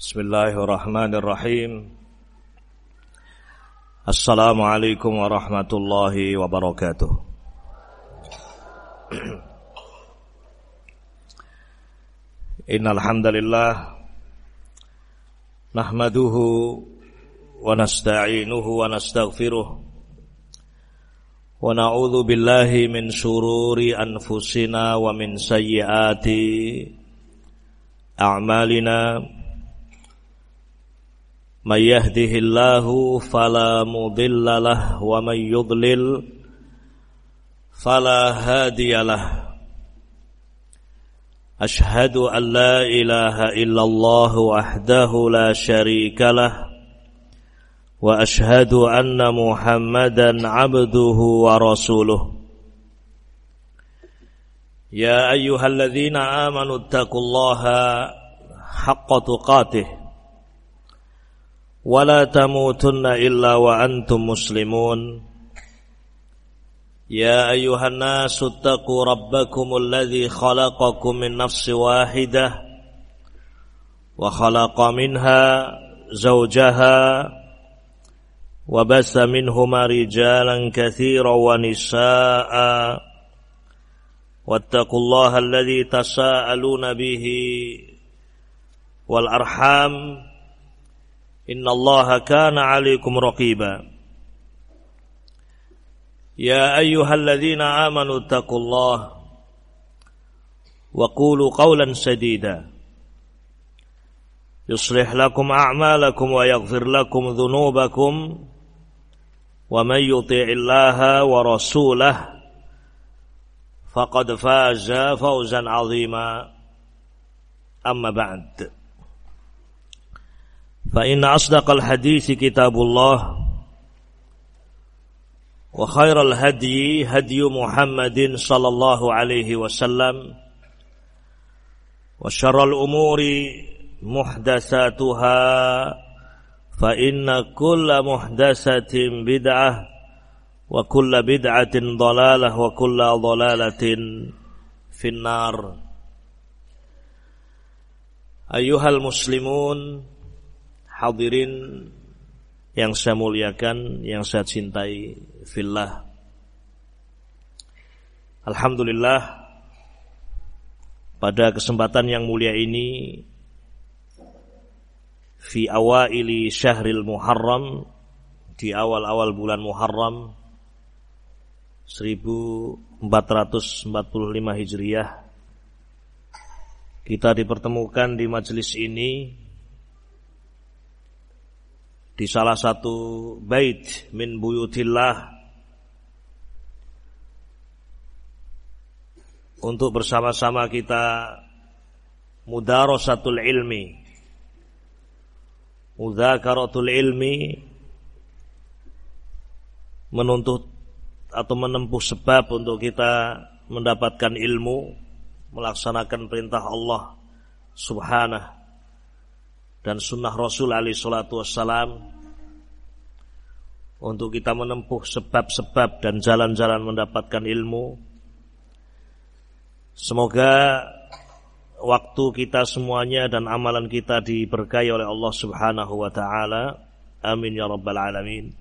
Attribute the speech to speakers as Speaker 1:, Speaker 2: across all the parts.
Speaker 1: Bismillahirrahmanirrahim. Assalamualaikum warahmatullahi wabarakatuh. Innal hamdalillah nahmaduhu wa nasta'inuhu wa nastaghfiruh wa na'udzu billahi min shururi anfusina wa min sayyiati a'malina. Man yahdihillahu fala mudilla lahu wa man yudlil fala hadiyalah. Ashhadu an la ilaha illallah wahdahu la syarika lah wa ashhadu anna Muhammadan abduhu wa rasuluh. Ya ayyuhalladzina amanu taqullaha haqqa tuqatih ولا تموتن إلا وأنتم مسلمون يا أيها الناس اتقوا ربكم الذي خلقكم من نفس واحدة وخلق منها زوجها وبث منهما رجالا كثيرا ونساء واتقوا الله الذي تساءلون به والأرحام Inna Allaha kana 'alaikum raqiba. Ya ayyuhalladzina amanu taqullaha wa qulu qawlan sadida yuslih lakum a'malakum wa yaghfir lakum dhunubakum wa may yuti'illaha wa rasulahu faqad faza fawzan 'azima. Amma ba'd. فإن أصدق الحديث كتاب الله وخير الهدي هدي محمد صلى الله عليه وسلم وشر الأمور محدثاتها فإن كل محدثة بدعة وكل بدعة ضلالة وكل ضلالة في النار. أيها المسلمون, hadirin yang saya muliakan, yang saya cintai fillah. Alhamdulillah, pada kesempatan yang mulia ini, fi awaili syahril Muharram, di awal-awal bulan Muharram 1445 Hijriah, kita dipertemukan di majelis ini di salah satu bait min buyutillah untuk bersama-sama kita mudarasatul ilmi, mudzakaratul ilmi, menuntut atau menempuh sebab untuk kita mendapatkan ilmu, melaksanakan perintah Allah subhanahu dan sunnah Rasul alaihi salatu wassalam, untuk kita menempuh sebab-sebab dan jalan-jalan mendapatkan ilmu. Semoga waktu kita semuanya dan amalan kita diberkahi oleh Allah subhanahu wa ta'ala. Amin ya rabbal alamin.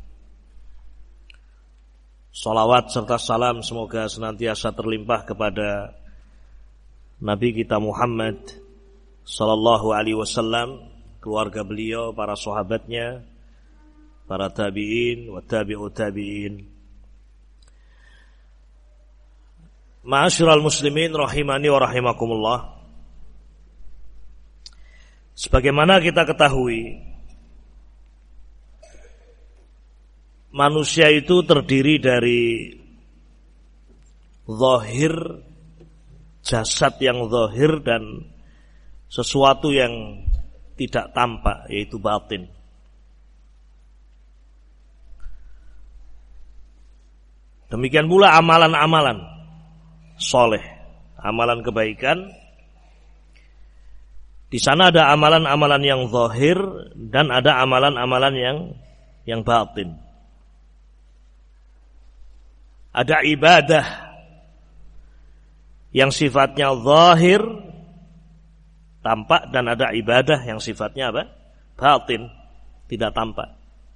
Speaker 1: Salawat serta salam semoga senantiasa terlimpah kepada Nabi kita Muhammad sallallahu alaihi wasallam, keluarga beliau, para sahabatnya, para tabi'in wa tabi'ut tabi'in. Ma'asyiral muslimin rahimani wa rahimakumullah. Sebagaimana kita ketahui, manusia itu terdiri dari zahir, jasad yang zahir, dan sesuatu yang tidak tampak, yaitu batin. Demikian pula amalan-amalan soleh, amalan kebaikan. Di sana ada amalan-amalan yang zahir dan ada amalan-amalan yang batin. Ada ibadah yang sifatnya zahir, tampak dan ada ibadah yang sifatnya apa? Batin, tidak tampak.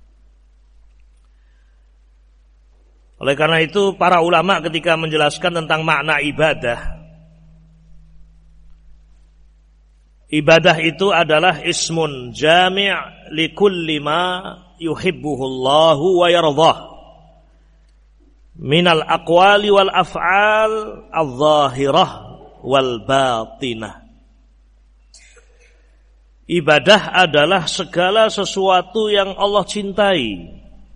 Speaker 1: Oleh karena itu para ulama ketika menjelaskan tentang makna ibadah, ibadah itu adalah ismun jami' likulli ma yuhibbuhullahu wa yardah minal aqwali wal af'al adh-dhahirah wal batinah. Ibadah adalah segala sesuatu yang Allah cintai,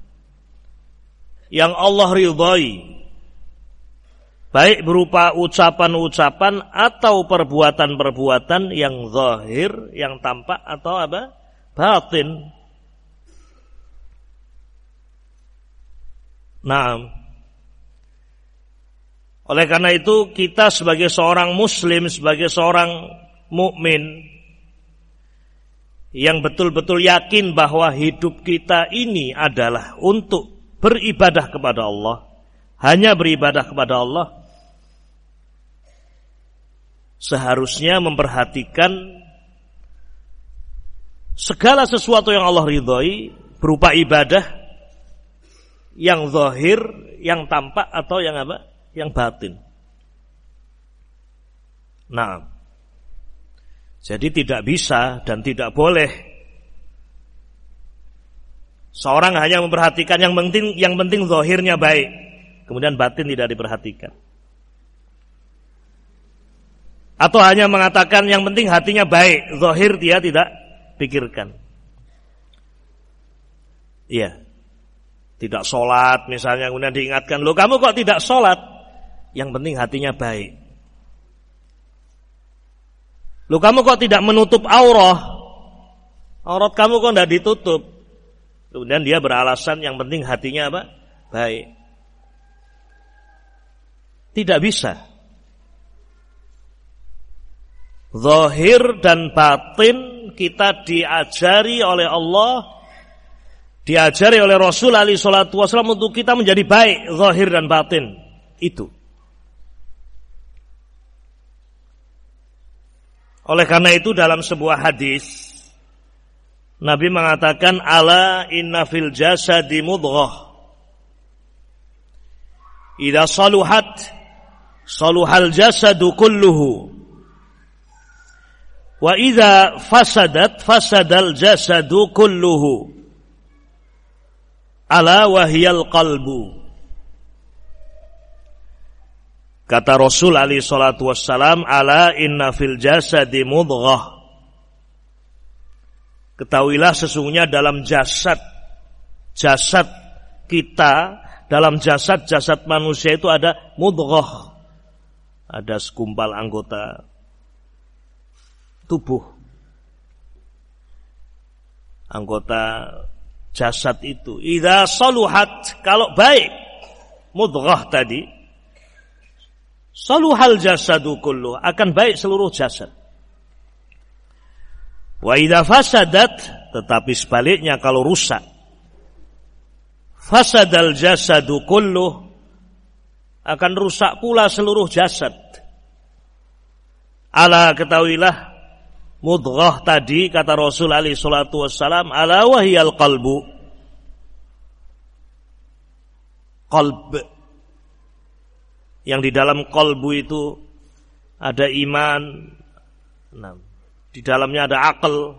Speaker 1: yang Allah ridhai, baik berupa ucapan-ucapan atau perbuatan-perbuatan yang zahir, yang tampak atau apa? Batin. Nah, oleh karena itu kita sebagai seorang muslim, sebagai seorang mukmin yang betul-betul yakin bahwa hidup kita ini adalah untuk beribadah kepada Allah, hanya beribadah kepada Allah, seharusnya memperhatikan segala sesuatu yang Allah ridhai berupa ibadah yang zahir, yang tampak atau yang apa? Yang batin. Nah, jadi tidak bisa dan tidak boleh seorang hanya memperhatikan yang penting zahirnya baik, kemudian batin tidak diperhatikan. Atau hanya mengatakan yang penting hatinya baik, zahir dia tidak pikirkan. Iya. Tidak sholat misalnya, kemudian diingatkan, loh kamu kok tidak sholat? Yang penting hatinya baik. Loh kamu kok tidak menutup aurat? Aurat kamu kok tidak ditutup? Kemudian dia beralasan yang penting hatinya apa? Baik. Tidak bisa. Zahir dan batin kita diajari oleh Allah, diajari oleh Rasul alaihi salatu wasallam untuk kita menjadi baik, zahir dan batin. Itu. Oleh karena itu dalam sebuah hadis Nabi mengatakan, ala inna fil jasadi mudghah idza saluhat saluhal jasadu kulluhu wa idza fasadat fasadal jasadu kulluhu ala wahyal qalbu. Kata Rasul alaihi salatu wassalam, ala inna fil jasadi mudghah, ketahuilah sesungguhnya dalam jasad kita, dalam jasad manusia itu ada mudghah, ada segumpal anggota tubuh, anggota jasad itu. Idza saluhat, kalau baik mudghah tadi, saluhal jasadu kullu, akan baik seluruh jasad. Wa idza fasadat, tetapi sebaliknya kalau rusak, fasadal jasadu kullu, akan rusak pula seluruh jasad. Ala, ketahuilah mudghah tadi, kata Rasul alaihi salatu wassalam, ala wahyal qalbu, qalb, yang di dalam qalbu itu ada iman, di dalamnya ada akal,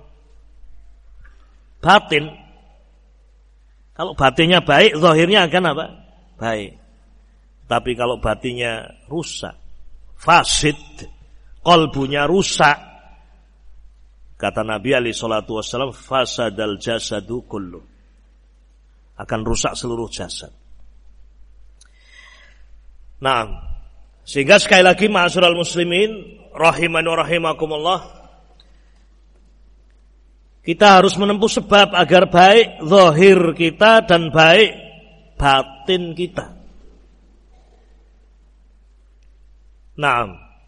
Speaker 1: batin. Kalau batinnya baik, zahirnya akan apa? Baik. Tapi kalau batinnya rusak, fasid, qalbunya rusak, kata Nabi alaihi salatu wassalam, fasadal jasadu kullu, akan rusak seluruh jasad. Nah, sehingga sekali lagi ma'asyiral muslimin rahimani wa rahimakumullah, kita harus menempuh sebab agar baik zahir kita dan baik batin kita. Nah,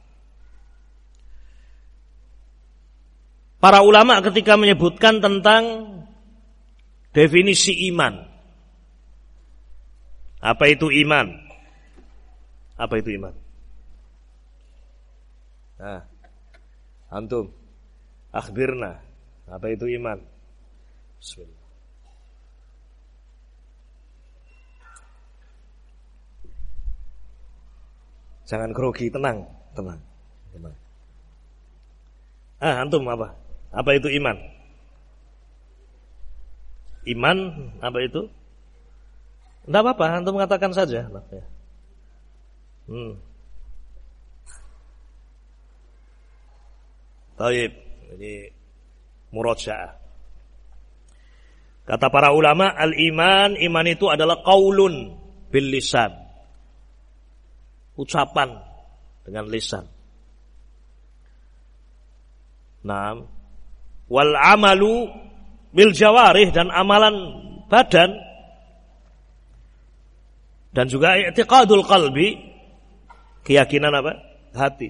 Speaker 1: para ulama ketika menyebutkan tentang definisi iman, apa itu iman? Apa itu iman? Nah, antum Akhbirna. Apa itu iman? Bismillah. Jangan grogi, tenang. Antum apa? Apa itu iman? Iman apa itu? Tidak apa-apa, antum mengatakan saja. Taib, jadi murajaah. Kata para ulama, al-iman, iman itu adalah qaulun bil lisan. Ucapan dengan lisan. Naam. Wal amalu bil jawarih, dan amalan badan, dan juga i'tiqadul qalbi, keyakinan apa? Hati.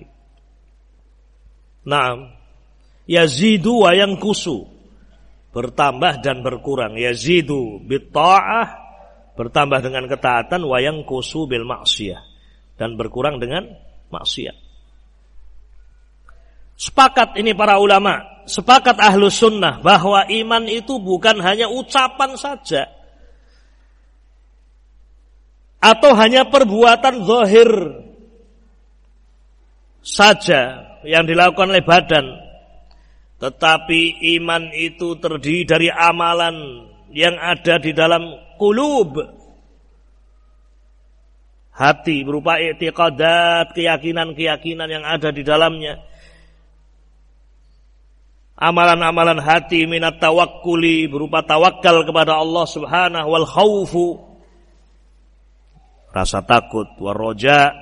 Speaker 1: Naam. Yazidu wa yanqusu, bertambah dan berkurang. Yazidu bit ta'ah, bertambah dengan ketaatan, wa yanqusu bil ma'siyah, dan berkurang dengan maksiat. Sepakat ini para ulama, sepakat ahlus sunnah bahwa iman itu bukan hanya ucapan saja atau hanya perbuatan zahir saja yang dilakukan oleh badan, tetapi iman itu terdiri dari amalan yang ada di dalam qulub, hati, berupa i'tiqadat, keyakinan-keyakinan yang ada di dalamnya. Amalan-amalan hati minat tawakkuli, berupa tawakal kepada Allah subhanahu, wal khaufu, rasa takut, wal roja,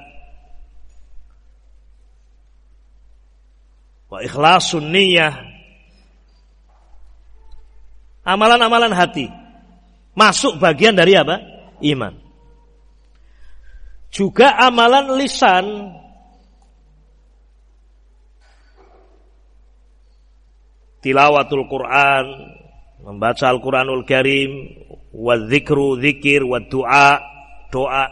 Speaker 1: wa ikhlasun niyah. Amalan-amalan hati masuk bagian dari apa? Iman. Juga amalan lisan, tilawatul Quran, membaca Al-Quranul Karim, wa dzikru, dzikir, wa doa, doa.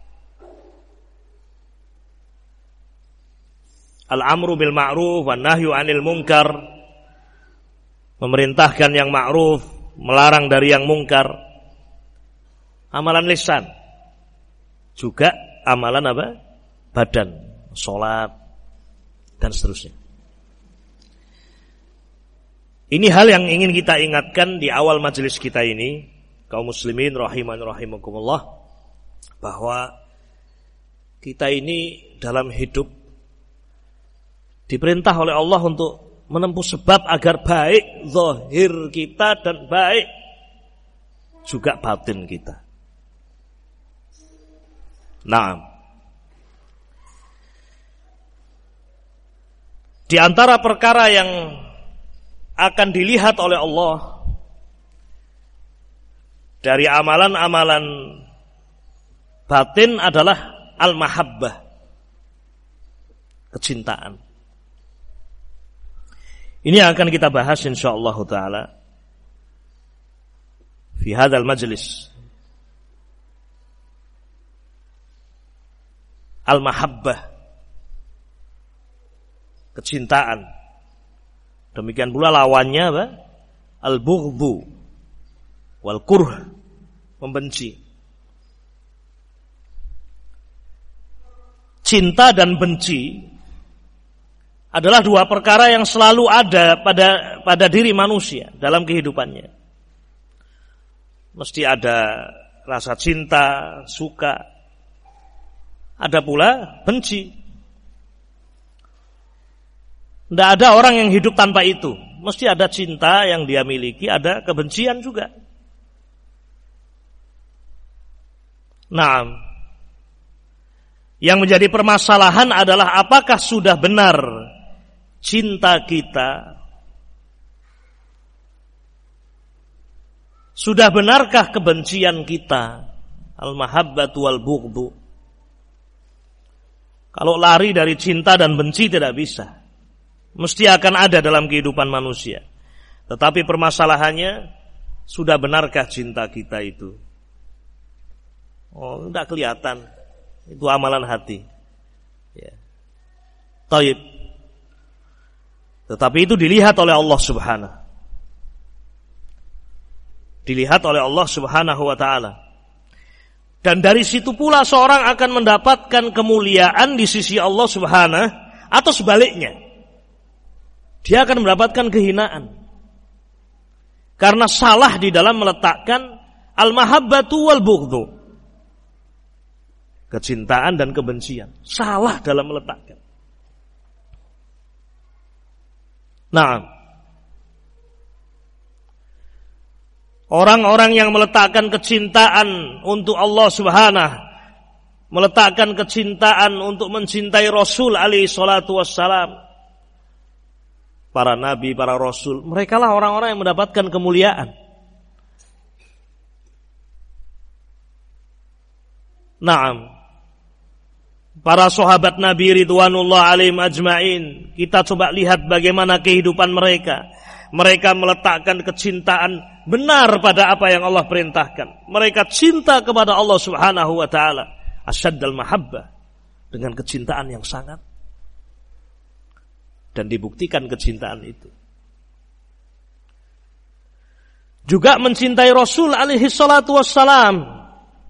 Speaker 1: Al-amru bil ma'ruf wa nahyu 'anil munkar, memerintahkan yang ma'ruf, melarang dari yang mungkar. Amalan lisan. Juga amalan apa? Badan, salat dan seterusnya. Ini hal yang ingin kita ingatkan di awal majelis kita ini, kaum muslimin rahiman rahimakumullah, bahwa kita ini dalam hidup diperintah oleh Allah untuk menempuh sebab agar baik zahir kita dan baik juga batin kita. Naam. Di antara perkara yang akan dilihat oleh Allah dari amalan-amalan batin adalah al-mahabbah, kecintaan. Ini yang akan kita bahas insyaallah taala fi hadzal majlis. Al-mahabbah, kecintaan. Demikian pula lawannya apa? Al-bughdhu wal kurh, membenci. Cinta dan benci adalah dua perkara yang selalu ada pada diri manusia dalam kehidupannya. Mesti ada rasa cinta, suka. Ada pula benci. Tidak ada orang yang hidup tanpa itu. Mesti ada cinta yang dia miliki, ada kebencian juga. Nah, yang menjadi permasalahan adalah apakah sudah benar cinta kita? Sudah benarkah kebencian kita? Al-mahabbatu wal bughdhu. Kalau lari dari cinta dan benci tidak bisa. Mesti akan ada dalam kehidupan manusia. Tetapi permasalahannya, sudah benarkah cinta kita itu? Oh, tidak kelihatan. Itu amalan hati. Ya. Taib. Tetapi itu dilihat oleh Allah Subhanahu. Dilihat oleh Allah Subhanahu wa ta'ala. Dan dari situ pula seorang akan mendapatkan kemuliaan di sisi Allah Subhanahu, atau sebaliknya. Dia akan mendapatkan kehinaan. Karena salah di dalam meletakkan al-mahabbatu wal bughdhu. Kecintaan dan kebencian. Salah dalam meletakkan. Nah, orang-orang yang meletakkan kecintaan untuk Allah Subhanahu, meletakkan kecintaan untuk mencintai Rasul alaihi salatu wassalam, para nabi, para rasul, mereka lah orang-orang yang mendapatkan kemuliaan. Naam. Para sahabat Nabi ridwanullah alaihim ajmain, kita coba lihat bagaimana kehidupan mereka. Mereka meletakkan kecintaan benar pada apa yang Allah perintahkan. Mereka cinta kepada Allah Subhanahu wa ta'ala, asyaddal mahabbah, dengan kecintaan yang sangat. Dan dibuktikan kecintaan itu. Juga mencintai Rasul alaihi salatu wassalam.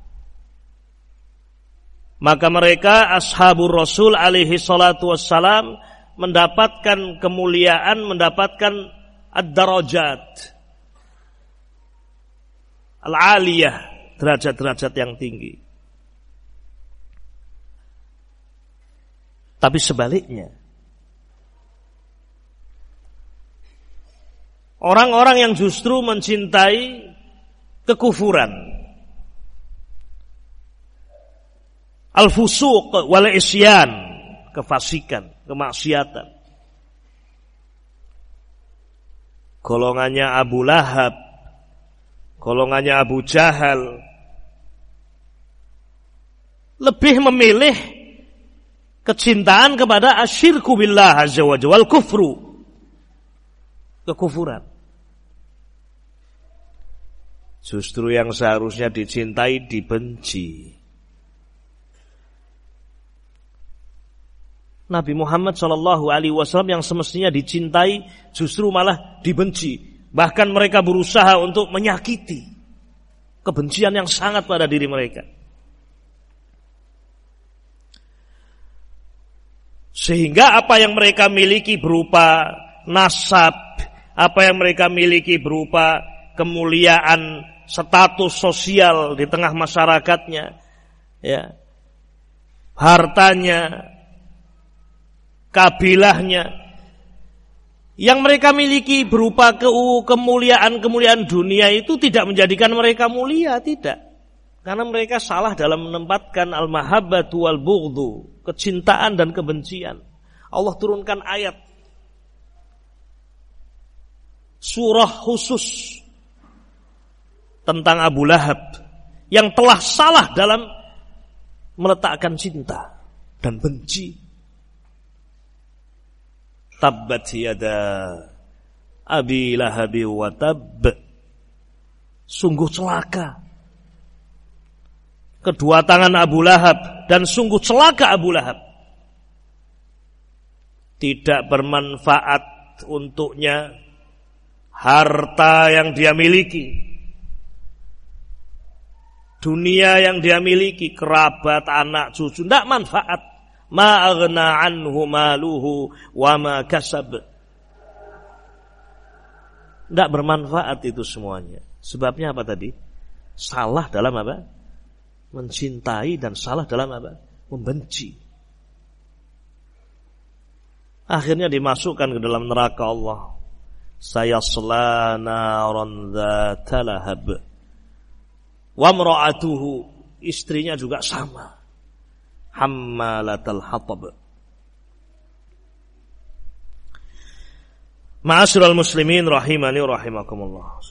Speaker 1: Maka mereka ashabur Rasul alaihi salatu wassalam mendapatkan kemuliaan, mendapatkan ad-darajat al-aliyah, derajat-derajat yang tinggi. Tapi sebaliknya, orang-orang yang justru mencintai kekufuran, al-fusuq wal isyan, kefasikan, kemaksiatan. Golongannya Abu Lahab, golongannya Abu Jahal, lebih memilih kecintaan kepada asyirku billah azza wa jalla, wal kufru, kekufuran. Justru yang seharusnya dicintai dibenci. Nabi Muhammad SAW yang semestinya dicintai justru malah dibenci. Bahkan mereka berusaha untuk menyakiti kebencian yang sangat pada diri mereka. Sehingga apa yang mereka miliki berupa nasab, apa yang mereka miliki berupa kemuliaan, status sosial di tengah masyarakatnya, ya, hartanya, kabilahnya, yang mereka miliki berupa kemuliaan-kemuliaan dunia itu tidak menjadikan mereka mulia, tidak. Karena mereka salah dalam menempatkan al-mahabbatu wal bughdhu, kecintaan dan kebencian. Allah turunkan ayat surah khusus tentang Abu Lahab yang telah salah dalam meletakkan cinta dan benci. Tabbat yada Abi Lahabi wa tab. Sungguh celaka kedua tangan Abu Lahab, dan sungguh celaka Abu Lahab. Tidak bermanfaat untuknya harta yang dia miliki, dunia yang dia miliki, kerabat, anak, cucu, tidak manfaat. Ma aghna anhu maluhu wa ma kasab. Tidak bermanfaat itu semuanya. Sebabnya apa tadi? Salah dalam apa? Mencintai, dan salah dalam apa? Membenci. Akhirnya dimasukkan ke dalam neraka Allah. Sayasla naran dzata lahab. Wa imra'atuhu, istrinya juga sama. Hammalatal hatab. Ma'asyiral muslimin rahimani rahimakumullah.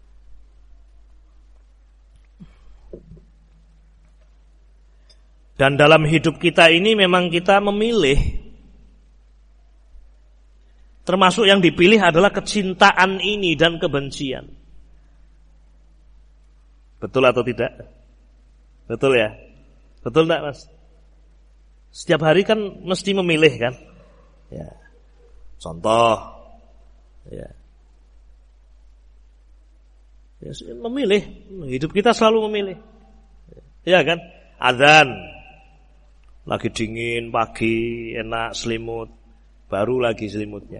Speaker 1: Dan dalam hidup kita ini memang kita memilih. Termasuk yang dipilih adalah kecintaan ini dan kebencian. Betul atau tidak? Betul ya? Betul enggak, Mas? Setiap hari kan mesti memilih kan? Ya. Contoh, Ya. Ya, memilih, hidup kita selalu memilih. Ya kan? Azan. Lagi dingin, pagi, enak, selimut. Baru lagi selimutnya.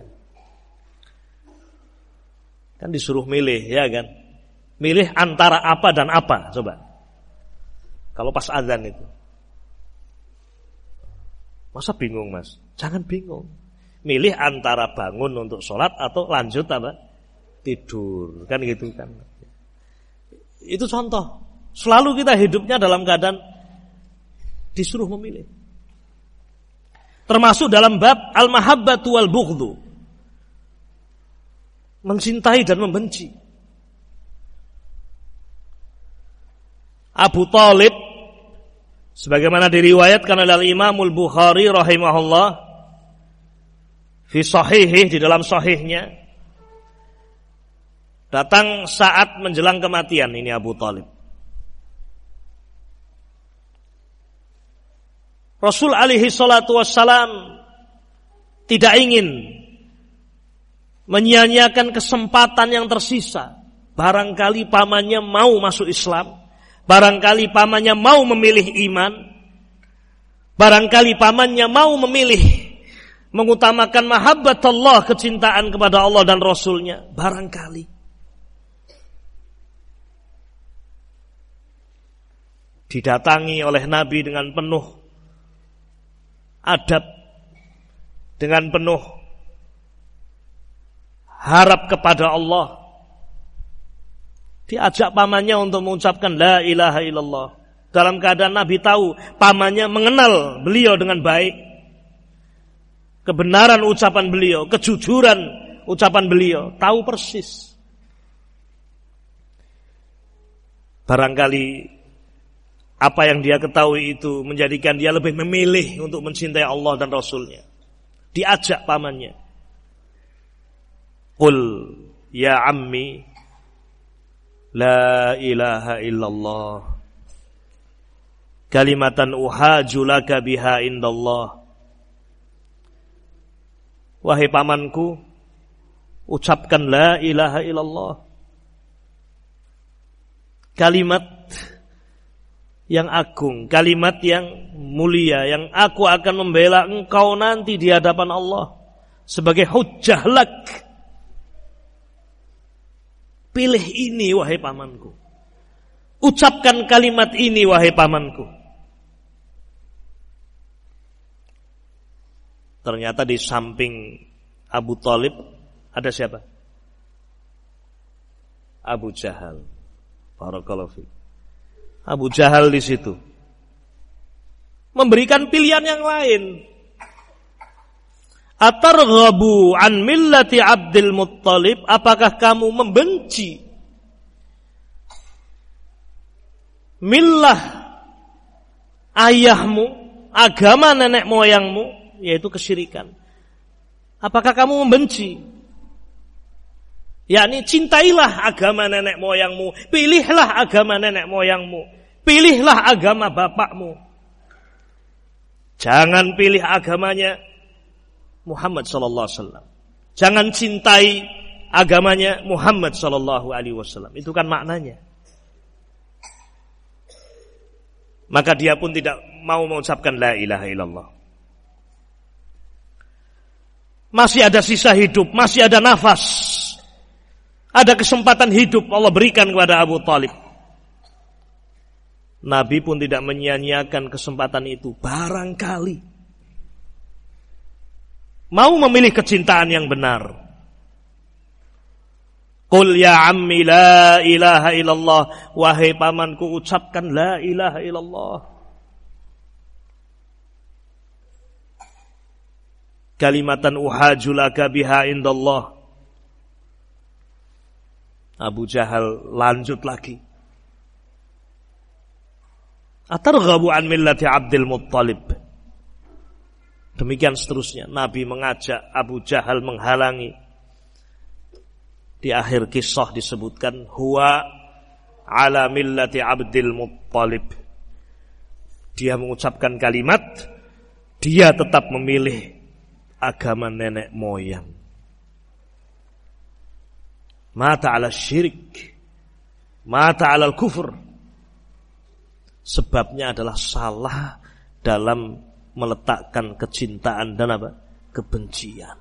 Speaker 1: Kan disuruh milih, ya kan? Milih antara apa dan apa, coba. Kalau pas azan itu. Masa bingung, Mas? Jangan bingung. Milih antara bangun untuk sholat atau lanjut apa? Tidur. Kan gitu kan. Itu contoh. Selalu kita hidupnya dalam keadaan disuruh memilih. Termasuk dalam bab al-mahabbatu wal bughdhu. Mencintai dan membenci. Abu Thalib sebagaimana diriwayatkan oleh Imamul Bukhari rahimahullah fi sahihih, di dalam sahihnya, datang saat menjelang kematian ini Abu Thalib. Rasul alaihi salatu wassalam tidak ingin menyia-nyiakan kesempatan yang tersisa. Barangkali pamannya mau masuk Islam, barangkali pamannya mau memilih iman, barangkali pamannya mau memilih mengutamakan mahabbat Allah, kecintaan kepada Allah dan Rasulnya. Barangkali. Didatangi oleh Nabi dengan penuh adab, dengan penuh harap kepada Allah. Diajak pamannya untuk mengucapkan la ilaha illallah. Dalam keadaan Nabi tahu pamannya mengenal beliau dengan baik, kebenaran ucapan beliau, kejujuran ucapan beliau, tahu persis. Barangkali apa yang dia ketahui itu menjadikan dia lebih memilih untuk mencintai Allah dan Rasulnya. Diajak pamannya. Qul ya ammi la ilaha illallah kalimatan uhaju laka biha indallah. Wahai pamanku, ucapkan la ilaha illallah. Kalimat yang agung, kalimat yang mulia, yang aku akan membela engkau nanti di hadapan Allah sebagai hujjah lak. Pilih ini wahai pamanku. Ucapkan kalimat ini wahai pamanku. Ternyata di samping Abu Thalib ada siapa? Abu Jahal. Barakallahu fiik. Abu Jahal di situ memberikan pilihan yang lain. Atarghabu an millati Abdul Muttalib? Apakah kamu membenci millah ayahmu, agama nenek moyangmu, yaitu kesyirikan? Apakah kamu membenci? Yakni cintailah agama nenek moyangmu, pilihlah agama nenek moyangmu, pilihlah agama bapakmu. Jangan pilih agamanya Muhammad sallallahu alaihi wasallam. Jangan cintai agamanya Muhammad sallallahu alaihi wasallam. Itu kan maknanya. Maka dia pun tidak mau mengucapkan la ilaha illallah. Masih ada sisa hidup, masih ada nafas. Ada kesempatan hidup Allah berikan kepada Abu Thalib. Nabi pun tidak menyia-nyiakan kesempatan itu. Barangkali mau memilih kecintaan yang benar. Qul ya ammi la ilaha illallah. Wahai pamanku, ucapkan la ilaha illallah. Kalimatan uhaju laka biha indallah. Abu Jahal lanjut lagi. Atarghabu an millati Abdul Muttalib. Demikian seterusnya. Nabi mengajak, Abu Jahal menghalangi. Di akhir kisah disebutkan huwa ala millati Abdul Muttalib. Dia mengucapkan kalimat, dia tetap memilih agama nenek moyang. mata 'ala syirik, mata 'ala al-kufur. Sebabnya adalah salah dalam meletakkan kecintaan dan kebencian.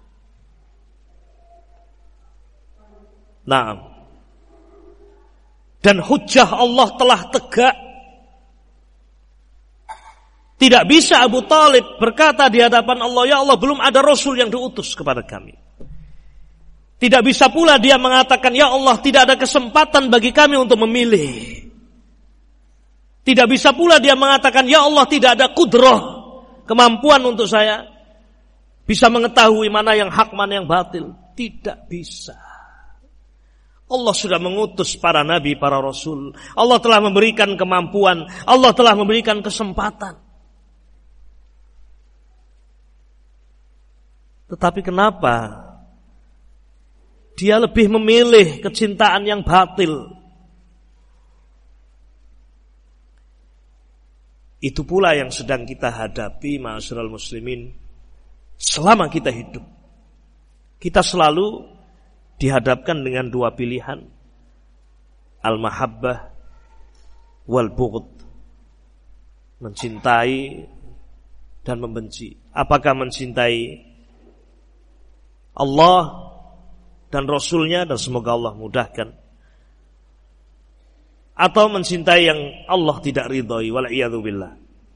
Speaker 1: Nah, dan hujjah Allah telah tegak. Tidak bisa Abu Thalib berkata di hadapan Allah, ya Allah, belum ada Rasul yang diutus kepada kami. Tidak bisa pula dia mengatakan, ya Allah, tidak ada kesempatan bagi kami untuk memilih. Tidak bisa pula dia mengatakan, ya Allah, tidak ada kudrah, kemampuan untuk saya bisa mengetahui mana yang hak, mana yang batil. Tidak bisa. Allah sudah mengutus para nabi, para rasul. Allah telah memberikan kemampuan. Allah telah memberikan kesempatan. Tetapi kenapa dia lebih memilih kecintaan yang batil? Itu pula yang sedang kita hadapi, ma'asyiral muslimin, selama kita hidup. Kita selalu dihadapkan dengan dua pilihan, al-mahabbah wal bughd, mencintai dan membenci. Apakah mencintai Allah dan Rasulnya, dan semoga Allah mudahkan, atau mencintai yang Allah tidak ridhoi, wal'iyadzubillah.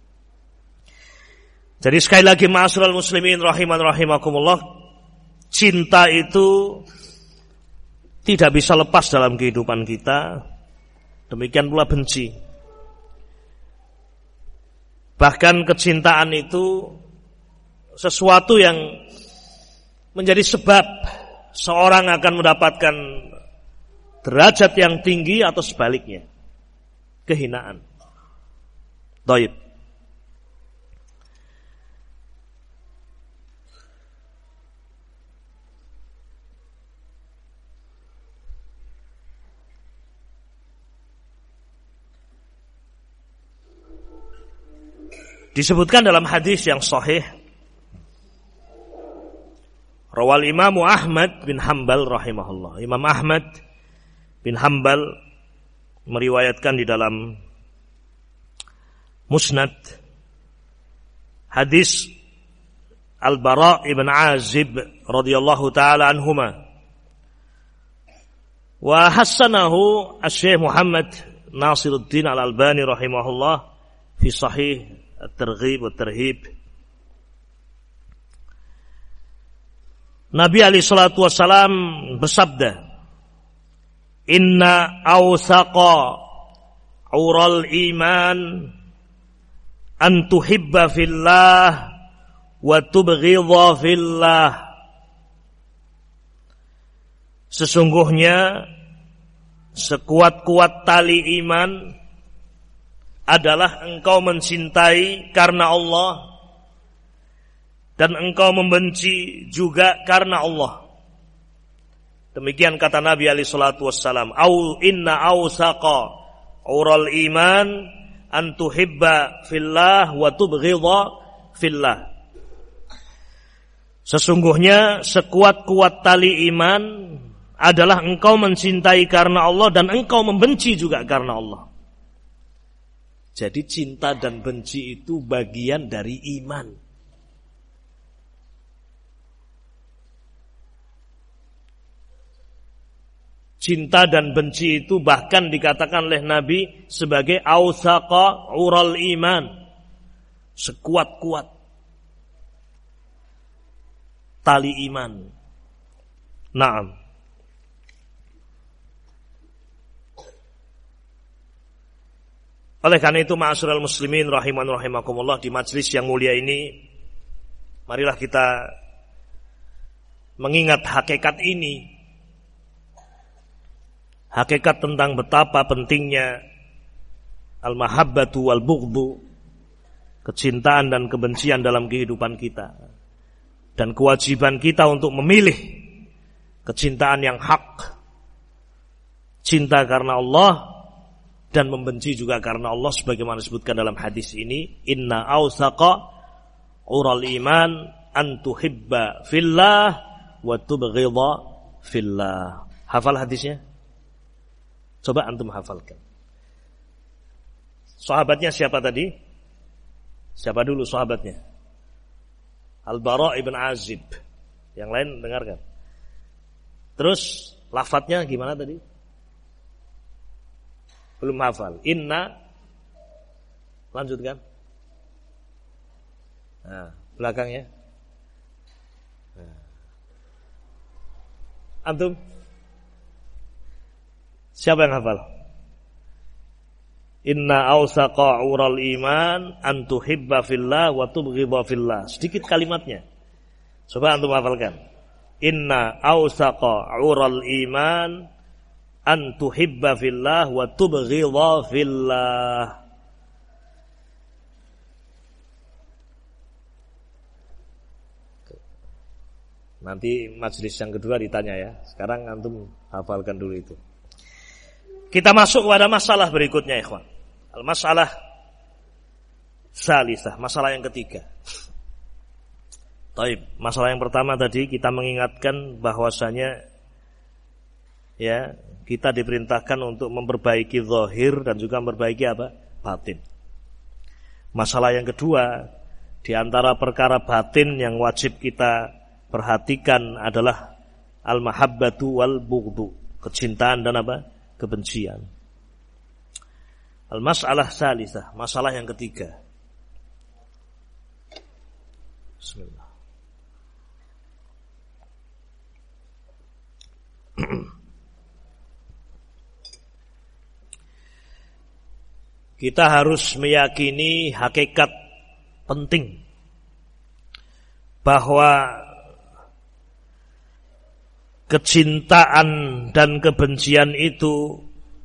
Speaker 1: Jadi sekali lagi, ma'asyiral muslimin rahiman rahimakumullah, cinta itu tidak bisa lepas dalam kehidupan kita. Demikian pula benci. Bahkan kecintaan itu sesuatu yang menjadi sebab seorang akan mendapatkan derajat yang tinggi atau sebaliknya, kehinaan. Baik. Disebutkan dalam hadis yang sahih, rawal Imam Ahmad bin Hanbal rahimahullah. Imam Ahmad bin Hanbal meriwayatkan di dalam Musnad hadis Al-Bara' ibn Azib radhiyallahu taala anhuma, wa hassanahu Asy-Syaikh Muhammad Nasiruddin Al-Albani rahimahullah fi Sahih At-Targhib wa Tarhib. Nabi alaihi salatu wassalam bersabda, inna awsaqa ural iman an tuhibba fillah wa tubghidha fillah. Sesungguhnya sekuat-kuat tali iman adalah engkau mencintai karena Allah dan engkau membenci juga karena Allah. Demikian kata Nabi alaihi salatu wassalam, au inna awsaqa ural iman an tuhibba fillah wa tubghidha fillah. Sesungguhnya sekuat-kuat tali iman adalah engkau mencintai karena Allah dan engkau membenci juga karena Allah. Jadi cinta dan benci itu bagian dari iman. Cinta dan benci itu bahkan dikatakan oleh Nabi sebagai awsaqa ural iman, sekuat-kuat tali iman. Naam. Oleh karena itu, ma'asyiral muslimin rahiman rahimakumullah, di majelis yang mulia ini marilah kita mengingat hakikat ini. Hakikat tentang betapa pentingnya al-mahabbatu wal bughdhu, kecintaan dan kebencian dalam kehidupan kita, dan kewajiban kita untuk memilih kecintaan yang hak, cinta karena Allah dan membenci juga karena Allah, sebagaimana disebutkan dalam hadis ini, inna awsaqa ural iman an tuhibba fillah wa tubghidha fillah. Hafal hadisnya? Coba antum hafalkan. Sahabatnya siapa tadi? Siapa dulu sahabatnya? Al-Bara' ibn Azib. Yang lain dengarkan. Terus lafadznya gimana tadi? Belum hafal. Inna. Lanjutkan. Nah, belakangnya. Nah. Antum? Siapa yang hafal? Inna awsaqa ural iman an tuhibba fillah wa tubghidha fillah. Sedikit kalimatnya. Coba antum hafalkan. Inna awsaqa ural iman an tuhibba fillah wa tubghidha fillah. Nanti majelis yang kedua ditanya ya. Sekarang antum hafalkan dulu itu. Kita masuk kepada masalah berikutnya, ikhwan. Al-masalah salisah, masalah yang ketiga. Taib, masalah yang pertama tadi kita mengingatkan bahwasanya ya, kita diperintahkan untuk memperbaiki zahir dan juga memperbaiki apa? Batin. Masalah yang kedua, di antara perkara batin yang wajib kita perhatikan adalah al-mahabbatu wal bughdu, kecintaan dan apa? Kebencian. Al-mas'alah salisah, masalah yang ketiga. Bismillah. Kita harus meyakini hakikat penting bahwa kecintaan dan kebencian itu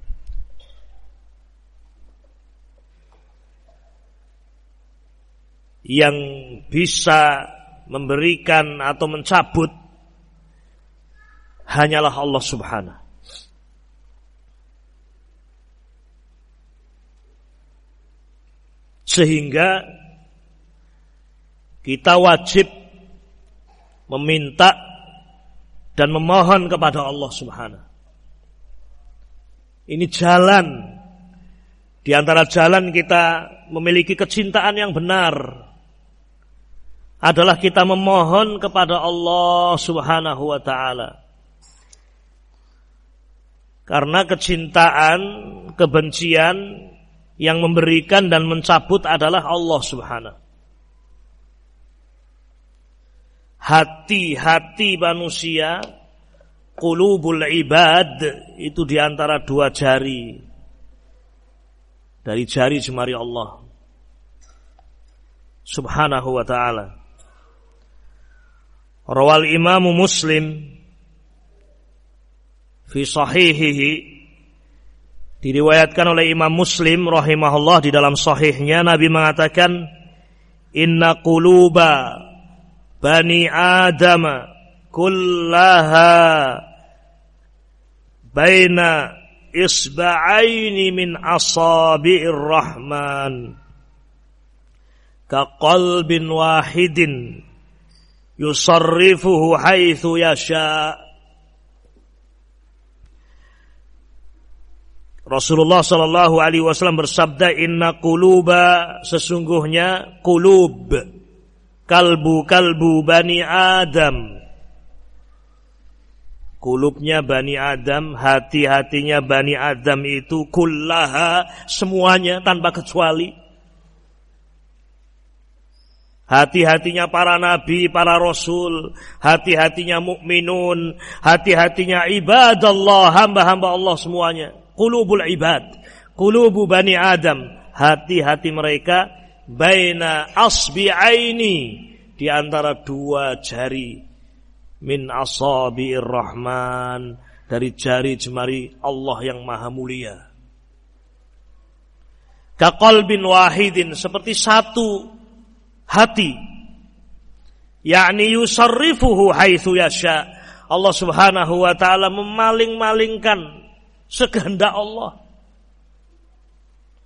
Speaker 1: yang bisa memberikan atau mencabut hanyalah Allah Subhanahu. Sehingga kita wajib meminta dan memohon kepada Allah Subhanahu. Ini jalan. Di antara jalan kita memiliki kecintaan yang benar adalah kita memohon kepada Allah Subhanahu wa ta'ala. Karena kecintaan, kebencian yang memberikan dan mencabut adalah Allah Subhanahu. Hati-hati manusia, qulubul ibad, itu diantara dua jari dari jari jemari Allah Subhanahu wa ta'ala. Rawal Imam Muslim fi sahihihi, diriwayatkan oleh Imam Muslim rahimahullah di dalam sahihnya, Nabi mengatakan, inna quluba Bani Adam kullaha baina isba'aini min asabi'ir rahman ka qalbin wahidin yusarrifuhu haitsu yasha. Rasulullah sallallahu alaihi wasallam bersabda, inna quluba, sesungguhnya qulub, kalbu Bani Adam, kulubnya Bani Adam, hati-hatinya Bani Adam itu kullaha, semuanya tanpa kecuali. Hati-hatinya para nabi, para rasul, hati-hatinya mukminun, hati-hatinya ibadallah, hamba-hamba Allah semuanya. Qulubul ibad, qulubu Bani Adam, hati-hati mereka baina asbi'aini, di antara dua jari, min asabi'ir rahman, dari jari jemari Allah yang maha mulia. Ka qalbin wahidin, seperti satu hati, yakni yusarrifuhu haitsu yasha. Allah Subhanahu wa ta'ala memaling-malingkan sekehendak Allah.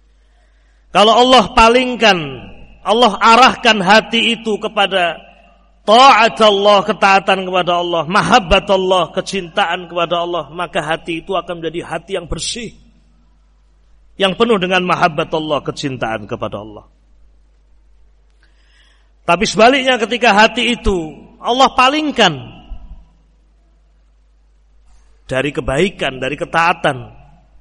Speaker 1: Kalau Allah palingkan, Allah arahkan hati itu kepada ta'at Allah, ketaatan kepada Allah, mahabbat Allah, kecintaan kepada Allah, maka hati itu akan menjadi hati yang bersih, yang penuh dengan mahabbat Allah, kecintaan kepada Allah. Tapi sebaliknya ketika hati itu Allah palingkan dari kebaikan, dari ketaatan,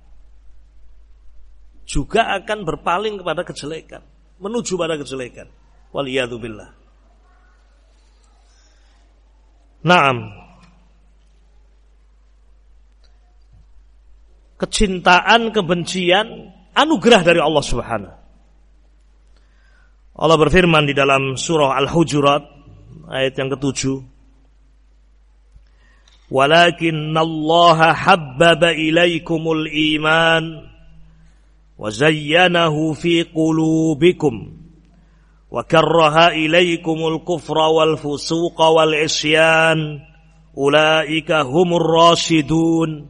Speaker 1: juga akan berpaling kepada kejelekan, menuju pada kejelekan. Waliyadzubillah. Naam. Kecintaan, kebencian, anugerah dari Allah Subhanahu. Allah berfirman di dalam surah Al-Hujurat ayat yang ke-7. Walakinnallaha habbaba ilaikumul iman wa zayyanahu fi qulubikum wa karraha ilaikumul kufra wal fusuqa wal isyan ulaika humur rasyidun.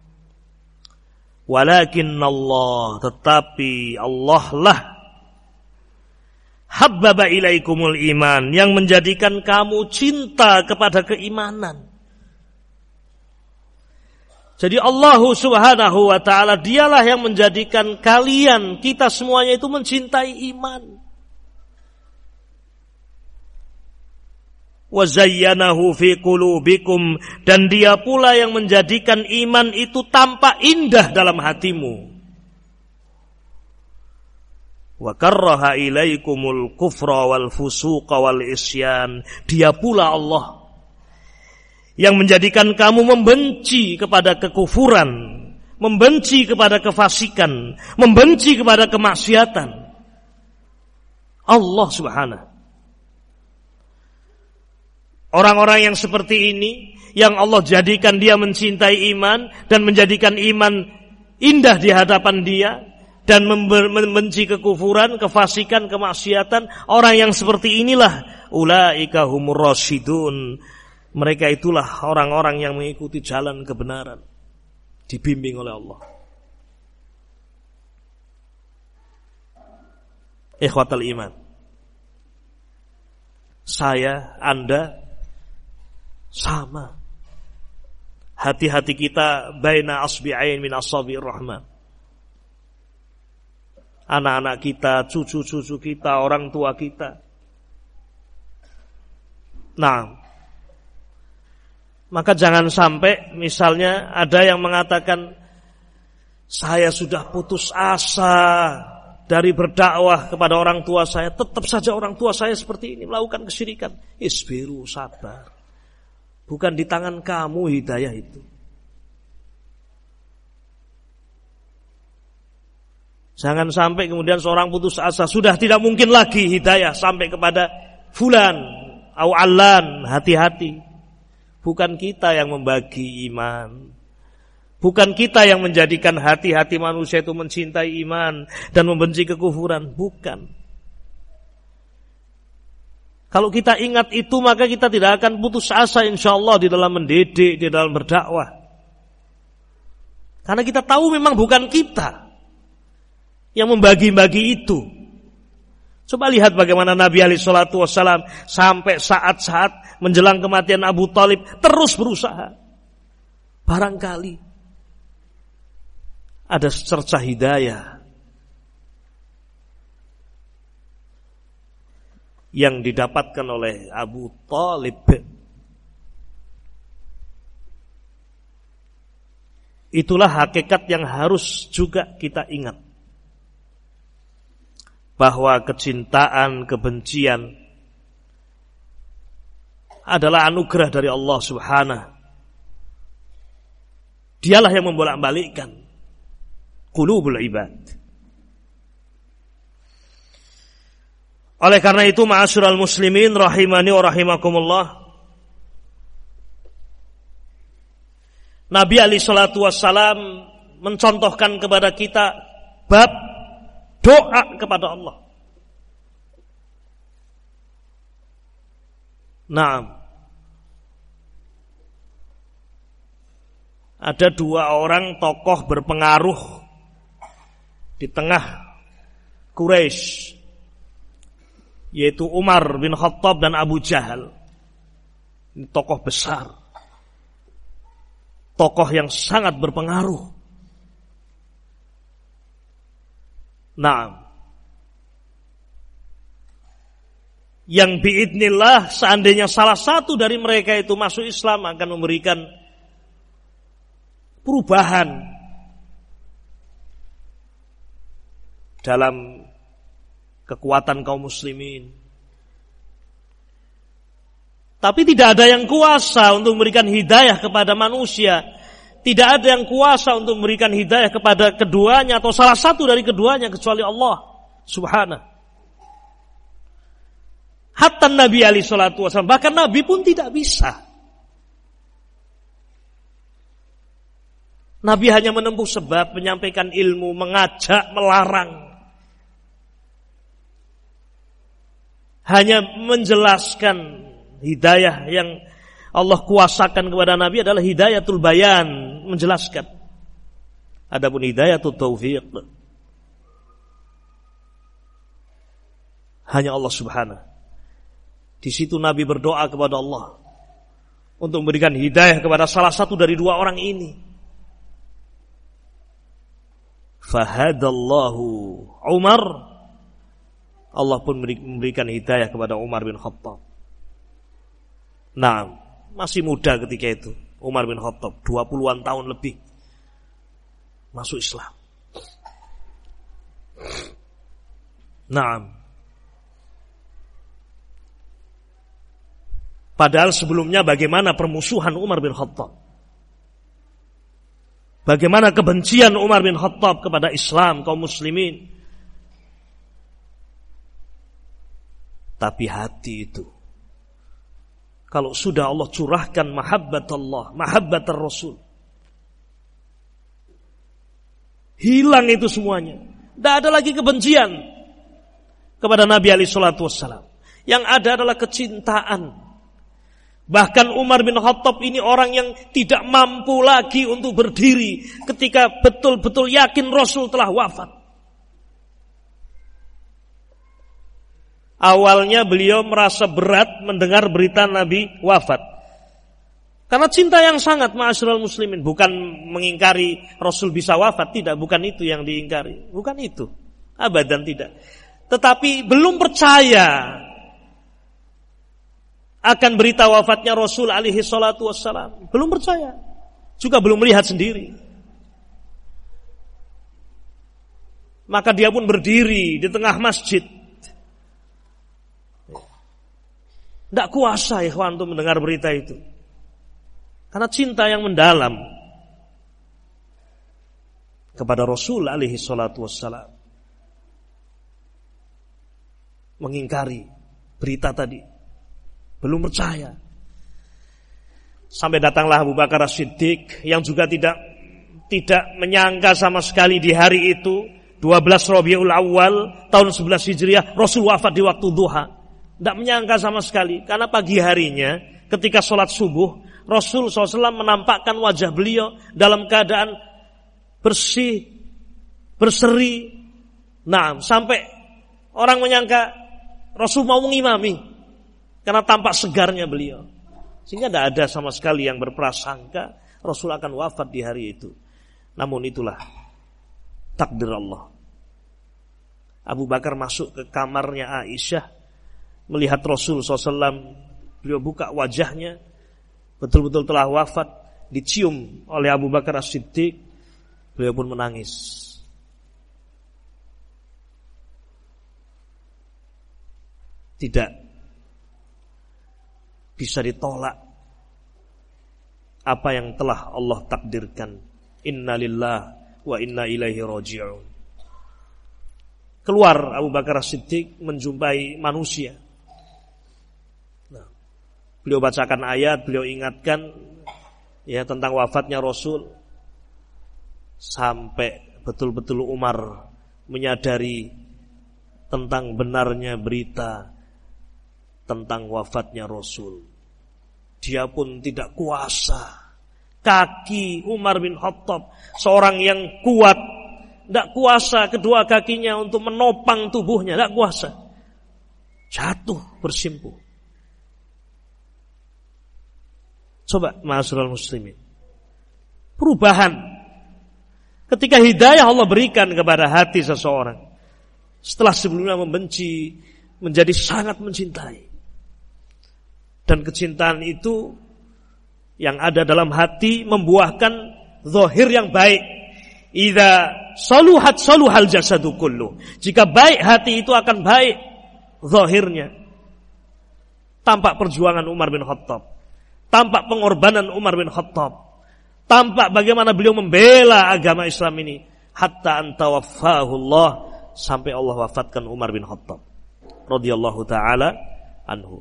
Speaker 1: Walakinnallah, tetapi Allah lah habbaba ilaikumul iman, yang menjadikan kamu cinta kepada keimanan. Jadi Allah Subhanahu wa ta'ala, dialah yang menjadikan kalian, kita semuanya itu mencintai iman. Wa zayyanahu fi qulubikum, dan dia pula yang menjadikan iman itu tampak indah dalam hatimu. Wa karraha ilaikumul kufra wal fusuqa wal isyan, dia pula Allah yang menjadikan kamu membenci kepada kekufuran, membenci kepada kefasikan, membenci kepada kemaksiatan. Allah Subhanahu. Orang-orang yang seperti ini, yang Allah jadikan dia mencintai iman dan menjadikan iman indah di hadapan dia, dan membenci kekufuran, kefasikan, kemaksiatan, orang yang seperti inilah ulaika humur rasyidun. Mereka itulah orang-orang yang mengikuti jalan kebenaran, dibimbing oleh Allah. Ikhwatal iman, saya, Anda sama. Hati-hati kita baina asbi'ain min asabi'ir rahman. Anak-anak kita, cucu-cucu kita, orang tua kita. Nah, maka jangan sampai misalnya ada yang mengatakan, saya sudah putus asa dari berdakwah kepada orang tua saya, tetap saja orang tua saya seperti ini, melakukan kesyirikan. Isbiru, sabar. Bukan di tangan kamu hidayah itu. Jangan sampai kemudian seorang putus asa, sudah tidak mungkin lagi hidayah sampai kepada fulan au allan. Hati-hati. Bukan kita yang membagi iman. Bukan kita yang menjadikan hati-hati manusia itu mencintai iman dan membenci kekufuran. Bukan. Kalau kita ingat itu, maka kita tidak akan putus asa insyaallah di dalam mendidik, di dalam berdakwah. Karena kita tahu memang bukan kita yang membagi-bagi itu. Coba lihat bagaimana Nabi SAW sampai saat-saat menjelang kematian Abu Thalib terus berusaha. Barangkali ada secercah hidayah yang didapatkan oleh Abu Thalib. Itulah hakikat yang harus juga kita ingat. Bahwa kecintaan, kebencian adalah anugerah dari Allah Subhanahu. Dialah yang membolak-balikkan qulubul ibad. Oleh karena itu, ma'asyiral muslimin rahimani wa rahimakumullah, Nabi alaihi salatu wassalam mencontohkan kepada kita bab doa kepada Allah. Nah, ada dua orang tokoh berpengaruh di tengah Quraisy, yaitu Umar bin Khattab dan Abu Jahal. Ini tokoh besar, tokoh yang sangat berpengaruh. Nah, yang biidznillah seandainya salah satu dari mereka itu masuk Islam akan memberikan perubahan dalam kekuatan kaum muslimin. Tapi tidak ada yang kuasa untuk memberikan hidayah kepada manusia. Tidak ada yang kuasa untuk memberikan hidayah kepada keduanya atau salah satu dari keduanya kecuali Allah Subhanahu. Hatta Nabi alaihi salatu wasallam, bahkan Nabi pun tidak bisa. Nabi hanya menempuh sebab, menyampaikan ilmu, mengajak, melarang. Hanya menjelaskan hidayah yang Allah kuasakan kepada Nabi adalah hidayatul bayan, menjelaskan. Adapun hidayatul taufiq hanya Allah Subhanahu. Di situ Nabi berdoa kepada Allah untuk memberikan hidayah kepada salah satu dari dua orang ini. Fahadallahu Umar. Allah pun memberikan hidayah kepada Umar bin Khattab. Nah, masih muda ketika itu Umar bin Khattab, 20-an tahun lebih masuk Islam. Nah, padahal sebelumnya bagaimana permusuhan Umar bin Khattab, bagaimana kebencian Umar bin Khattab kepada Islam, kaum muslimin. Tapi hati itu, kalau sudah Allah curahkan mahabbat Allah, mahabbat Rasul, hilang itu semuanya. Tidak ada lagi kebencian kepada Nabi alaihi salatu wassalam. Yang ada adalah kecintaan. Bahkan Umar bin Khattab ini orang yang tidak mampu lagi untuk berdiri ketika betul-betul yakin Rasul telah wafat. Awalnya beliau merasa berat mendengar berita Nabi wafat. Karena cinta yang sangat, ma'asyiral muslimin. Bukan mengingkari Rasul bisa wafat, tidak. Bukan itu yang diingkari. Bukan itu. Abadan tidak. Tetapi belum percaya akan berita wafatnya Rasul alaihi salatu wassalam. Belum percaya. Juga belum melihat sendiri. Maka dia pun berdiri di tengah masjid. Tidak kuasa ikhwan untuk mendengar berita itu. Karena cinta yang mendalam kepada Rasul alaihi salatu wassalam. Mengingkari berita tadi. Belum percaya. Sampai datanglah Abu Bakar As-Siddiq yang juga tidak menyangka sama sekali di hari itu 12 Rabiul Awal tahun 11 Hijriah Rasul wafat di waktu duha. Tidak menyangka sama sekali karena pagi harinya ketika sholat subuh Rasul SAW menampakkan wajah beliau dalam keadaan bersih, berseri. Nah, sampai orang menyangka Rasul mau mengimami. Karena tampak segarnya beliau. Sehingga tidak ada sama sekali yang berprasangka Rasul akan wafat di hari itu. Namun itulah takdir Allah. Abu Bakar masuk ke kamarnya Aisyah. Melihat Rasul SAW. Beliau buka wajahnya. Betul-betul telah wafat. Dicium oleh Abu Bakar As-Siddiq. Beliau pun menangis. Tidak bisa ditolak apa yang telah Allah takdirkan. Inna lillah wa inna ilaihi raji'un. Keluar Abu Bakar As-Siddiq menjumpai manusia. Nah, beliau bacakan ayat, beliau ingatkan ya tentang wafatnya Rasul. Sampai betul-betul Umar menyadari tentang benarnya berita tentang wafatnya Rasul. Dia pun tidak kuasa. Kaki Umar bin Khattab, seorang yang kuat, tidak kuasa kedua kakinya untuk menopang tubuhnya, tidak kuasa. Jatuh bersimpuh. Coba ma'asyiral muslimin. Perubahan. Ketika hidayah Allah berikan kepada hati seseorang, setelah sebelumnya membenci, menjadi sangat mencintai. Dan kecintaan itu yang ada dalam hati membuahkan zahir yang baik. Idza saluhat saluhal jasadu kullu. Jika baik hati itu akan baik zahirnya. Tampak perjuangan Umar bin Khattab, tampak pengorbanan Umar bin Khattab, tampak bagaimana beliau membela agama Islam ini hatta antawaffahu Allah, sampai Allah wafatkan Umar bin Khattab radhiyallahu taala anhu.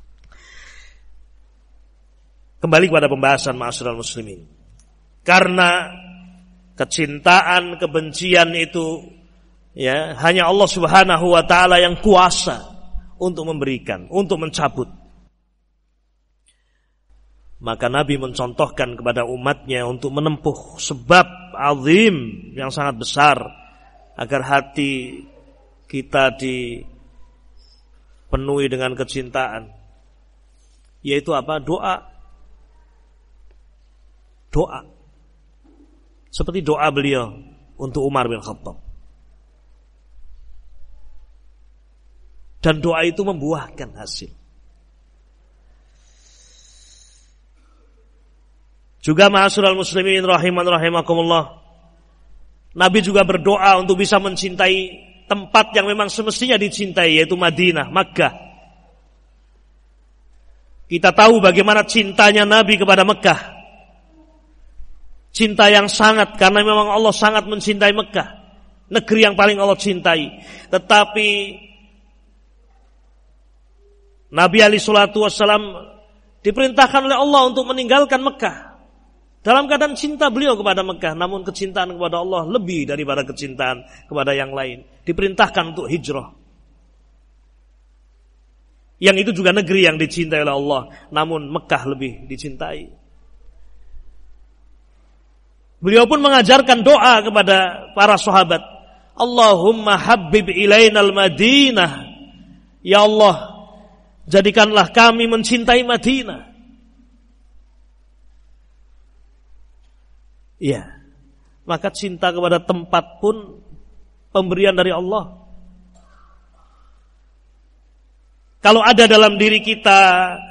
Speaker 1: Kembali kepada pembahasan ma'asyiral muslimin. Karena kecintaan, kebencian itu ya hanya Allah Subhanahu wa taala yang kuasa untuk memberikan, untuk mencabut. Maka Nabi mencontohkan kepada umatnya untuk menempuh sebab azim yang sangat besar agar hati kita dipenuhi dengan kecintaan, yaitu apa? Doa. Seperti doa beliau untuk Umar bin Khattab. Dan doa itu membuahkan hasil. Juga ma'asyiral muslimin rahimakumullah, Nabi juga berdoa untuk bisa mencintai tempat yang memang semestinya dicintai, yaitu Madinah, Makkah. Kita tahu bagaimana cintanya Nabi kepada Makkah. Cinta yang sangat, karena memang Allah sangat mencintai Makkah, negeri yang paling Allah cintai. Tetapi Nabi alaihi salatu wassalam diperintahkan oleh Allah untuk meninggalkan Makkah dalam keadaan cinta beliau kepada Makkah, namun kecintaan kepada Allah lebih daripada kecintaan kepada yang lain. Diperintahkan untuk hijrah. Yang itu juga negeri yang dicintai oleh Allah, namun Makkah lebih dicintai. Beliau pun mengajarkan doa kepada para sahabat. Allahumma habbib ilainal Madinah. Ya Allah, jadikanlah kami mencintai Madinah. Ya, maka cinta kepada tempat pun pemberian dari Allah. Kalau ada dalam diri kita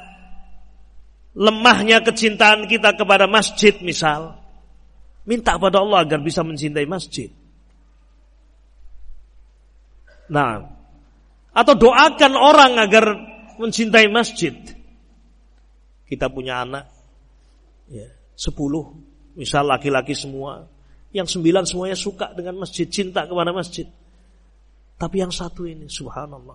Speaker 1: lemahnya kecintaan kita kepada masjid misal, minta kepada Allah agar bisa mencintai masjid. Nah, atau doakan orang agar mencintai masjid. Kita punya anak ya, 10, misal laki-laki semua, yang 9 semuanya suka dengan masjid, cinta kepada masjid. Tapi yang satu ini, subhanallah,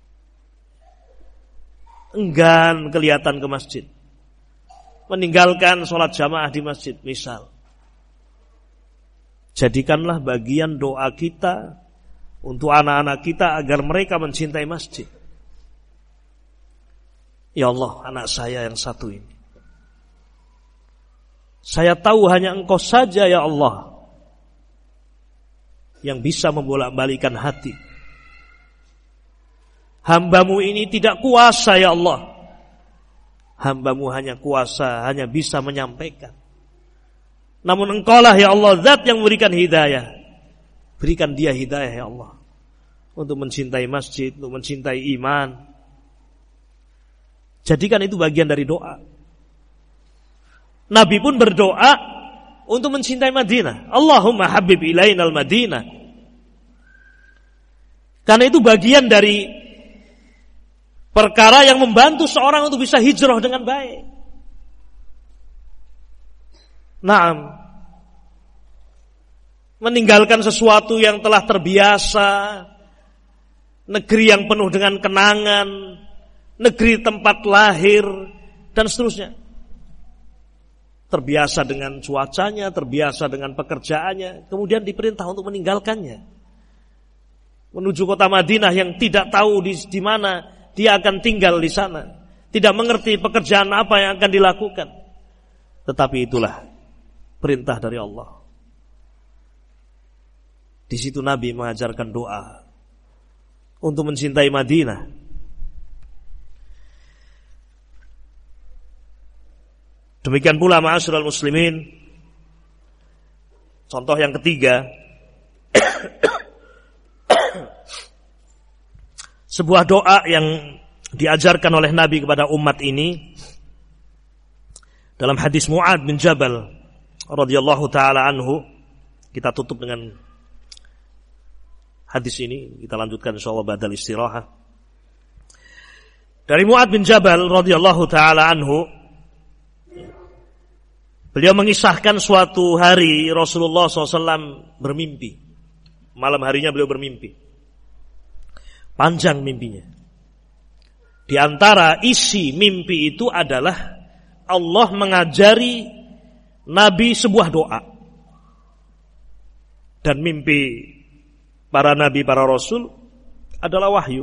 Speaker 1: enggan kelihatan ke masjid, meninggalkan sholat jamaah di masjid misal. Jadikanlah bagian doa kita untuk anak-anak kita agar mereka mencintai masjid. Ya Allah, anak saya yang satu ini, saya tahu hanya Engkau saja ya Allah yang bisa membolak-balikan hati. Hamba-Mu ini tidak kuasa ya Allah. Hamba-Mu hanya kuasa, hanya bisa menyampaikan. Namun Engkaulah ya Allah zat yang memberikan hidayah. Berikan dia hidayah ya Allah untuk mencintai masjid, untuk mencintai iman. Jadikan itu bagian dari doa. Nabi pun berdoa untuk mencintai Madinah. Allahumma habib ilainal Madinah. Karena itu bagian dari perkara yang membantu seorang untuk bisa hijrah dengan baik. Naam, meninggalkan sesuatu yang telah terbiasa, negeri yang penuh dengan kenangan, negeri tempat lahir, dan seterusnya. Terbiasa dengan cuacanya, terbiasa dengan pekerjaannya, kemudian diperintah untuk meninggalkannya. Menuju kota Madinah yang tidak tahu di mana dia akan tinggal di sana, tidak mengerti pekerjaan apa yang akan dilakukan. Tetapi itulah perintah dari Allah. Di situ Nabi mengajarkan doa untuk mencintai Madinah. Demikian pula ma'asyiral muslimin, contoh yang ketiga, sebuah doa yang diajarkan oleh Nabi kepada umat ini dalam hadis Mu'ad bin Jabal radhiyallahu taala anhu. Kita tutup dengan hadis ini, kita lanjutkan insyaallah ba'dal istirahat. Dari Mu'ad bin Jabal radhiyallahu taala anhu, beliau mengisahkan suatu hari Rasulullah SAW bermimpi. Malam harinya beliau bermimpi. Panjang mimpinya. Di antara isi mimpi itu adalah Allah mengajari Nabi sebuah doa. Dan mimpi para nabi, para rasul adalah wahyu.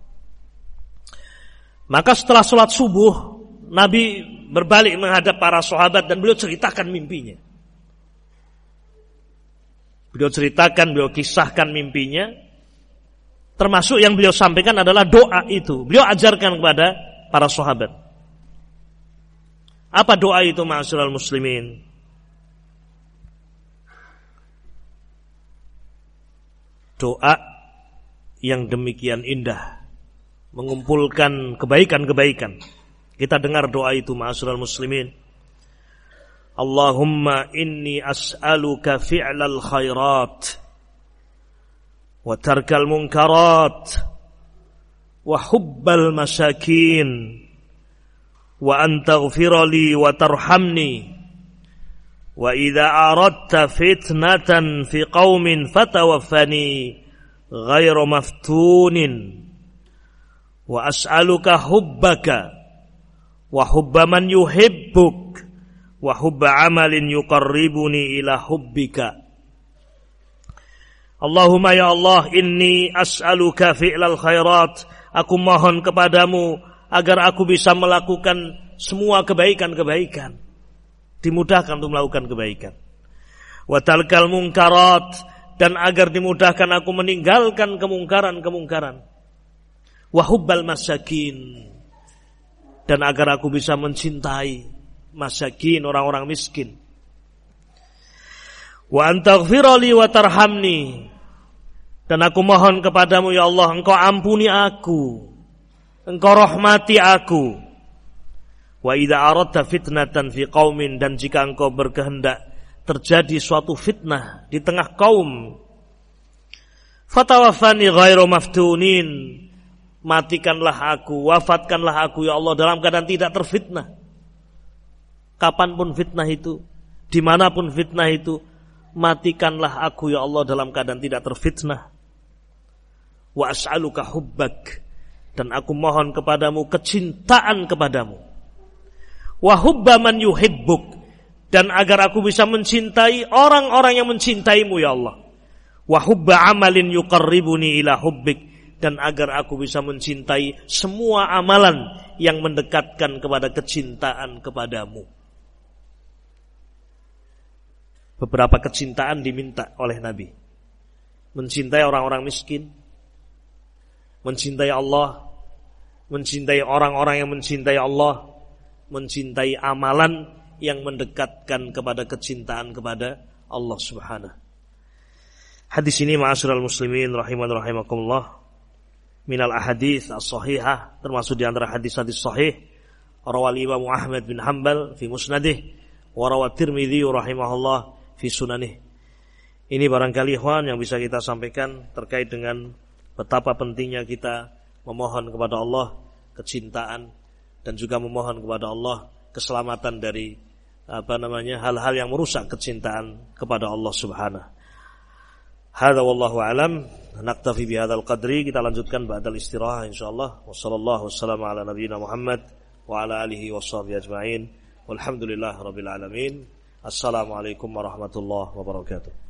Speaker 1: Maka setelah sholat subuh, Nabi berbalik menghadap para sahabat dan beliau ceritakan mimpinya. Beliau ceritakan, beliau kisahkan mimpinya. Termasuk yang beliau sampaikan adalah doa itu. Beliau ajarkan kepada para sahabat. Apa doa itu ma'asyiral muslimin? Doa yang demikian indah, mengumpulkan kebaikan-kebaikan. Kita dengar doa itu ma'asyiral muslimin. Allahumma inni as'aluka fi'lal khairat wa tarkal munkarat wa hubbal masakin wa an taghfira li wa tarhamni wa idza aradta fitnatan fi qaumin fatawaffani ghairu maftunin wa as'aluka hubbaka wa hubba man yuhibbuk wa hubba amalin yuqarribuni ila hubbika. Allahumma ya Allah, inni as'aluka fi'lal khairat. Aku mohon kepadamu agar aku bisa melakukan semua kebaikan-kebaikan, dimudahkan untuk melakukan kebaikan. Wa tarkal munkarat, dan agar dimudahkan aku meninggalkan kemungkaran-kemungkaran. Wa hubbal masakin, dan agar aku bisa mencintai masakin, orang-orang miskin. Wa antaghfirali wa tarhamni, dan aku mohon kepadamu ya Allah, engkau ampuni aku, engkau rahmati aku. Wa idza aradta fitnatan fi qaumin, dan jika engkau berkehendak terjadi suatu fitnah di tengah kaum, fatawaffani ghairu maftunin, matikanlah aku, wafatkanlah aku ya Allah dalam keadaan tidak terfitnah. Kapanpun fitnah itu, dimanapun fitnah itu, matikanlah aku ya Allah dalam keadaan tidak terfitnah. Wa as'aluka hubbak, dan aku mohon kepadamu kecintaan kepadamu. Wa hubba man yuhibbuk, dan agar aku bisa mencintai orang-orang yang mencintaimu ya Allah. Wa hubba amalin yuqarribuni ila hubbik, dan agar aku bisa mencintai semua amalan yang mendekatkan kepada kecintaan kepadamu. Beberapa kecintaan diminta oleh Nabi. Mencintai orang-orang miskin, mencintai Allah, mencintai orang-orang yang mencintai Allah, mencintai amalan yang mendekatkan kepada kecintaan kepada Allah Subhanahu. Hadis ini ma'asyiral muslimin rahiman rahimakumullah, minal ahadits as-sahihah, termasuk di antara hadis-hadis sahih rawal Imam Ahmad bin Hanbal fi musnadih wa rawat Tirmidzi rahimahullah fi sunanih. Ini barangkali ikhwan yang bisa kita sampaikan terkait dengan betapa pentingnya kita memohon kepada Allah kecintaan, dan juga memohon kepada Allah keselamatan dari hal-hal yang merusak kecintaan kepada Allah Subhanahu. Hadza wallahu alam, naktafi bihadzal qadri. Kita lanjutkan ba'dal istirahah insyaallah. Wassallallahu wassalamu ala nabiyyina Muhammad wa ala alihi washabbihi ajmain. Walhamdulillahirabbil alamin. Assalamualaikum warahmatullahi wabarakatuh.